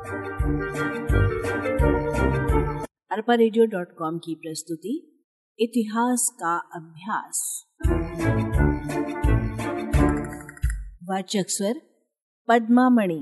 arparadio.com की प्रस्तुति इतिहास का अभ्यास। वाचक स्वर पद्मा मणि।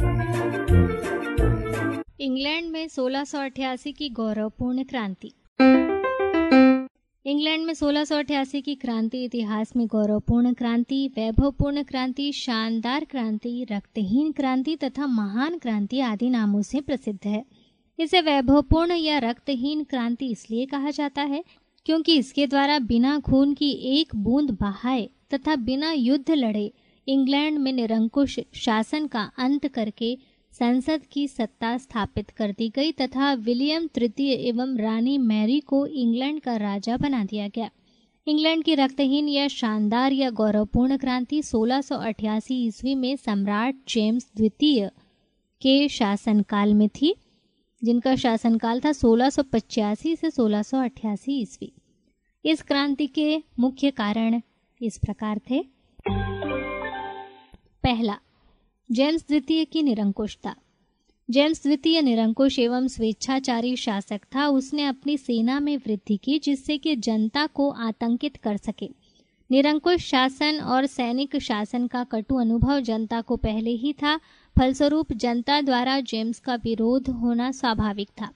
इंग्लैंड में 1688 की गौरवपूर्ण क्रांति। इंग्लैंड में 1688 की क्रांति इतिहास में गौरवपूर्ण क्रांति, वैभवपूर्ण क्रांति, शानदार क्रांति, रक्तहीन क्रांति तथा महान क्रांति आदि नामों से प्रसिद्ध है। इसे वैभवपूर्ण या रक्तहीन क्रांति इसलिए कहा जाता है क्योंकि इसके द्वारा बिना खून की एक बूंद बहाए तथा बिना युद्ध लड़े इंग्लैंड में निरंकुश शासन का अंत करके संसद की सत्ता स्थापित कर दी गई तथा विलियम तृतीय एवं रानी मैरी को इंग्लैंड का राजा बना दिया गया। इंग्लैंड की रक्तहीन या शानदार या गौरवपूर्ण क्रांति 1688 ईस्वी में सम्राट जेम्स द्वितीय के शासनकाल में थी, जिनका शासनकाल था 1685 से 1688 ईस्वी। इस क्रांति के मुख्य कारण इस प्रकार थे। पहला, जेम्स द्वितीय की निरंकुशता। जेम्स द्वितीय निरंकुश एवं स्वेच्छाचारी शासक था। उसने अपनी सेना में वृद्धि की जिससे कि जनता को आतंकित कर सके। निरंकुश शासन और सैनिक शासन का कटु अनुभव जनता को पहले ही था, फलस्वरूप जनता द्वारा जेम्स का विरोध होना स्वाभाविक था।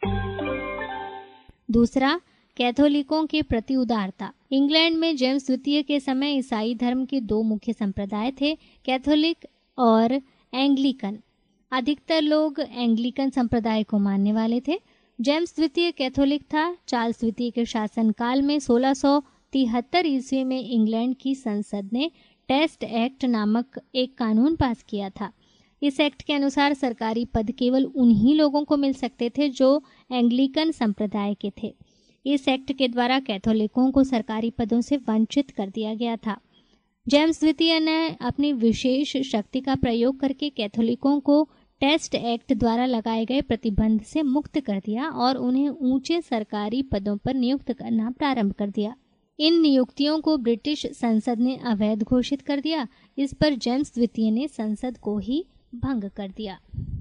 दूसरा, कैथोलिकों के प्रति उदारता। इंग्लैंड में जेम्स द्वितीय के समय ईसाई धर्म के दो मुख्य संप्रदाय थे, कैथोलिक और एंग्लिकन। अधिकतर लोग एंग्लिकन संप्रदाय को मानने वाले थे। जेम्स द्वितीय कैथोलिक था। चार्ल्स द्वितीय के शासनकाल में 1673 ईस्वी में इंग्लैंड की संसद ने टेस्ट एक्ट नामक एक कानून पास किया था। इस एक्ट के अनुसार सरकारी पद केवल उन्हीं लोगों को मिल सकते थे जो एंग्लिकन संप्रदाय के थे। इस एक्ट के द्वारा कैथोलिकों को सरकारी पदों से वंचित कर दिया गया था। जेम्स द्वितीय ने अपनी विशेष शक्ति का प्रयोग करके कैथोलिकों को टेस्ट एक्ट द्वारा लगाए गए प्रतिबंध से मुक्त कर दिया और उन्हें ऊंचे सरकारी पदों पर नियुक्त करना प्रारंभ कर दिया। इन नियुक्तियों को ब्रिटिश संसद ने अवैध घोषित कर दिया। इस पर जेम्स द्वितीय ने संसद को ही भंग कर दिया।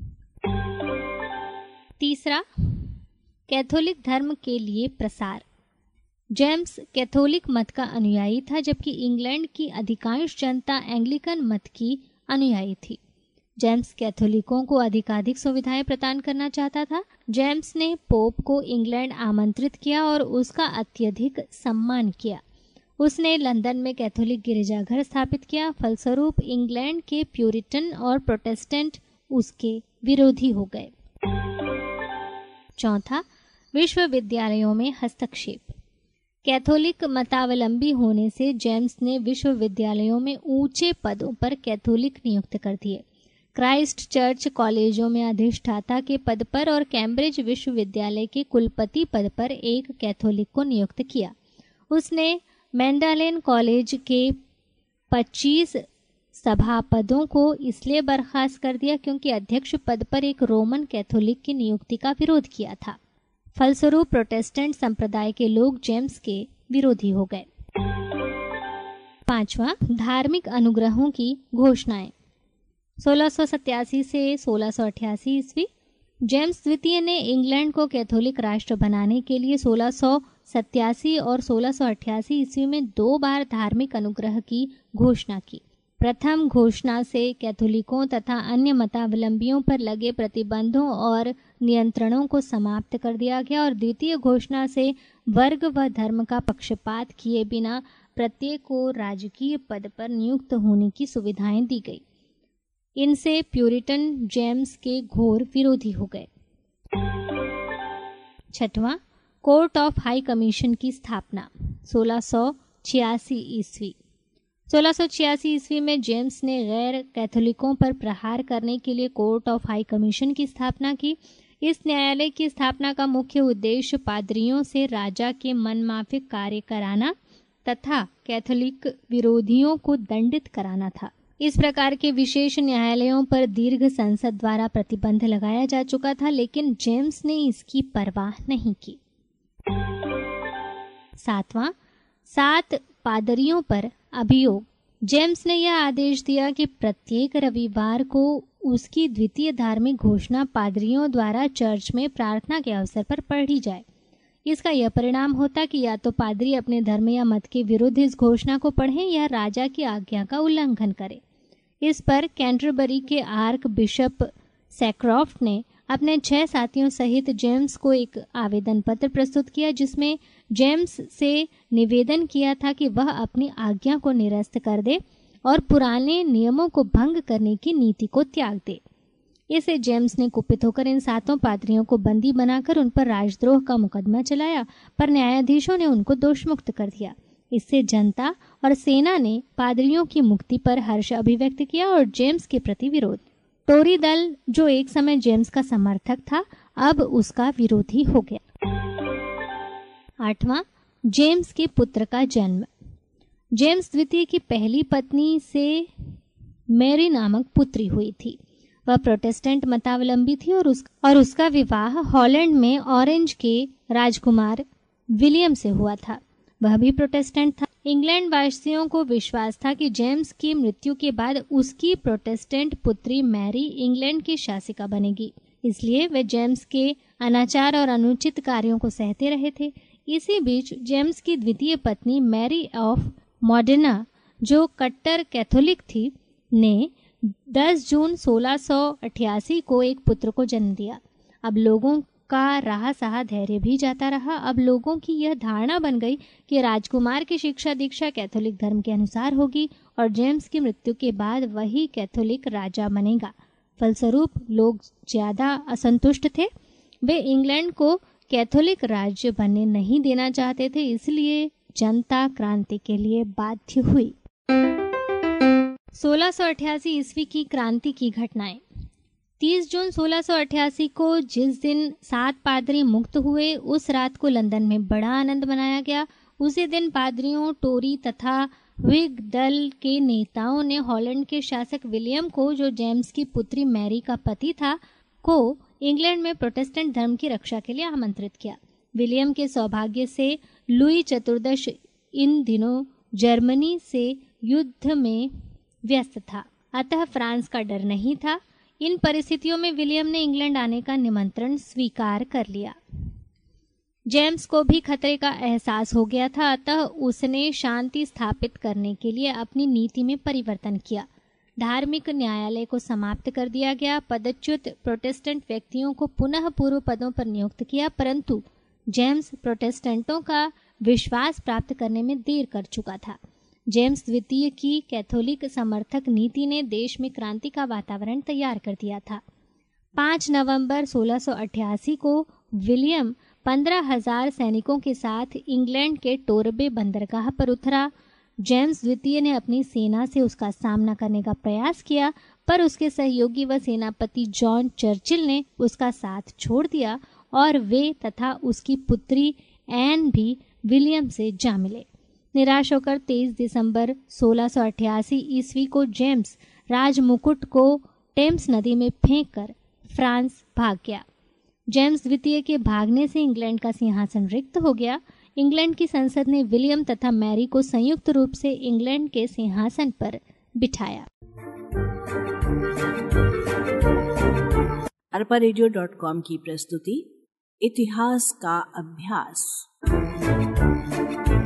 तीसरा, कैथोलिक धर्म के लिए प्रसार। जेम्स कैथोलिक मत का अनुयायी था जबकि इंग्लैंड की अधिकांश जनता एंग्लिकन मत की अनुयायी थी। जेम्स कैथोलिकों को अधिकाधिक सुविधाएं प्रदान करना चाहता था। जेम्स ने पोप को इंग्लैंड आमंत्रित किया और उसका अत्यधिक सम्मान किया। उसने लंदन में कैथोलिक गिरजाघर स्थापित किया। फलस्वरूप इंग्लैंड के प्यूरिटन और प्रोटेस्टेंट उसके विरोधी हो गए। चौथा, विश्वविद्यालयों में हस्तक्षेप। कैथोलिक मतावलंबी होने से जेम्स ने विश्वविद्यालयों में ऊंचे पदों पर कैथोलिक नियुक्त कर दिए। क्राइस्ट चर्च कॉलेजों में अधिष्ठाता के पद पर और कैम्ब्रिज विश्वविद्यालय के कुलपति पद पर एक कैथोलिक को नियुक्त किया। उसने मैंडालेन कॉलेज के 25 सभापदों को इसलिए बर्खास्त कर दिया क्योंकि अध्यक्ष पद पर एक रोमन कैथोलिक की नियुक्ति का विरोध किया था। फलस्वरूप प्रोटेस्टेंट संप्रदाय के लोग जेम्स के विरोधी हो गए। पांचवा, धार्मिक अनुग्रहों की घोषणाएं। 1687 से 1688 ईस्वी। जेम्स द्वितीय ने इंग्लैंड को कैथोलिक राष्ट्र बनाने के लिए 1687 और 1688 ईस्वी में 2 बार धार्मिक अनुग्रह की घोषणा की। प्रथम घोषणा से कैथोलिकों तथा अन्य मतावलंबियों पर लगे प्रतिबंधों और नियंत्रणों को समाप्त कर दिया गया और द्वितीय घोषणा से वर्ग व धर्म का पक्षपात किए बिना प्रत्येक को राजकीय पद पर नियुक्त होने की सुविधाएं दी गई। इनसे प्यूरिटन जेम्स के घोर विरोधी हो गए। छठवां, कोर्ट ऑफ हाई कमीशन की स्थापना 1686 ईस्वी। 1686 ईस्वी में जेम्स ने गैर कैथोलिकों पर प्रहार करने के लिए कोर्ट ऑफ हाई कमीशन की स्थापना की। इस न्यायालय की स्थापना का मुख्य उद्देश्य पादरियों से राजा के मनमाफिक कार्य कराना तथा कैथोलिक विरोधियों को दंडित कराना था। इस प्रकार के विशेष न्यायालयों पर दीर्घ संसद द्वारा प्रतिबंध लगाया जा चुका था, लेकिन जेम्स ने इसकी परवाह नहीं की। सातवां, 7 पादरियों पर अभियोग जेम्स ने यह आदेश दिया कि प्रत्येक रविवार को उसकी द्वितीय धार्मिक घोषणा पादरियों द्वारा चर्च में प्रार्थना के अवसर पर पढ़ी जाए। इसका यह परिणाम होता कि या तो पादरी अपने धर्म या मत के विरुद्ध इस घोषणा को पढ़ें या राजा की आज्ञा का उल्लंघन करें। इस पर कैंटरबरी के आर्क बिशप सैक्रॉफ्ट ने अपने 6 साथियों सहित जेम्स को एक आवेदन पत्र प्रस्तुत किया, जिसमें जेम्स से निवेदन किया था कि वह अपनी आज्ञा को निरस्त कर दे और पुराने नियमों को भंग करने की नीति को त्याग दे। इसे जेम्स ने कुपित होकर इन 7 पादरियों को बंदी बनाकर उन पर राजद्रोह का मुकदमा चलाया, पर न्यायाधीशों ने उनको दोषमुक्त कर दिया। इससे जनता और सेना ने पादरियों की मुक्ति पर हर्ष अभिव्यक्त किया और जेम्स के प्रति विरोध। टोरी दल, जो एक समय जेम्स का समर्थक था, अब उसका विरोधी हो गया। 8वां, जेम्स के पुत्र का जन्म। जेम्स द्वितीय की पहली पत्नी से मैरी नामक पुत्री हुई थी। वह प्रोटेस्टेंट मतावलंबी थी और उसका विवाह हॉलैंड में ऑरेंज के राजकुमार विलियम से हुआ था। वह भी प्रोटेस्टेंट था। इंग्लैंड वासियों को विश्वास था कि जेम्स की मृत्यु के बाद उसकी प्रोटेस्टेंट पुत्री मैरी इंग्लैंड की शासिका बनेगी, इसलिए वे जेम्स के अनाचार और अनुचित कार्यों को सहते रहे थे। इसी बीच जेम्स की द्वितीय पत्नी मैरी ऑफ मॉडर्ना, जो कट्टर कैथोलिक थी, ने 10 जून 1688 को एक पुत्र को जन्म दिया। अब लोगों का रहा सहा धैर्य भी जाता रहा। अब लोगों की यह धारणा बन गई कि राजकुमार की शिक्षा दीक्षा कैथोलिक धर्म के अनुसार होगी और जेम्स की मृत्यु के बाद वही कैथोलिक राजा बनेगा। फलस्वरूप लोग ज्यादा असंतुष्ट थे। वे इंग्लैंड को कैथोलिक राज्य बनने नहीं देना चाहते थे, इसलिए जनता क्रांति के लिए बाध्य हुई। 1688 ईस्वी की क्रांति की घटनाएं। 30 जून 1688 को जिस दिन 7 पादरी मुक्त हुए, उस रात को लंदन में बड़ा आनंद मनाया गया। उसी दिन पादरियों, टोरी तथा व्हिग दल के नेताओं ने हॉलैंड के शासक विलियम को, जो जेम्स की पुत्री मैरी का पति था, को इंग्लैंड में प्रोटेस्टेंट धर्म की रक्षा के लिए आमंत्रित किया। विलियम के सौभाग्य से लुई चतुर्दश इन दिनों जर्मनी से युद्ध में व्यस्त था, अतः फ्रांस का डर नहीं था। इन परिस्थितियों में विलियम ने इंग्लैंड आने का निमंत्रण स्वीकार कर लिया। जेम्स को भी खतरे का एहसास हो गया था, अतः उसने शांति स्थापित करने के लिए अपनी नीति में परिवर्तन किया। धार्मिक न्यायालय को समाप्त कर दिया गया। पदच्युत प्रोटेस्टेंट व्यक्तियों को पुनः पूर्व पदों पर नियुक्त किया, परंतु जेम्स प्रोटेस्टेंटों का विश्वास प्राप्त करने में देर कर चुका था। जेम्स द्वितीय की कैथोलिक समर्थक नीति ने देश में क्रांति का वातावरण तैयार कर दिया था। 5 नवंबर 1688 को विलियम 15,000 सैनिकों के साथ इंग्लैंड के टोरबे बंदरगाह पर उतरा। जेम्स द्वितीय ने अपनी सेना से उसका सामना करने का प्रयास किया, पर उसके सहयोगी व सेनापति जॉन चर्चिल ने उसका साथ छोड़ दिया और वे तथा उसकी पुत्री एन भी विलियम से जा मिले। निराश होकर 23 दिसंबर 1688 ईस्वी को जेम्स राजमुकुट को टेम्स नदी में फेंककर फ्रांस भाग गया। जेम्स द्वितीय के भागने से इंग्लैंड का सिंहासन रिक्त हो गया। इंग्लैंड की संसद ने विलियम तथा मैरी को संयुक्त रूप से इंग्लैंड के सिंहासन पर बिठाया। arparedio.com की प्रस्तुति इतिहास का अभ्यास।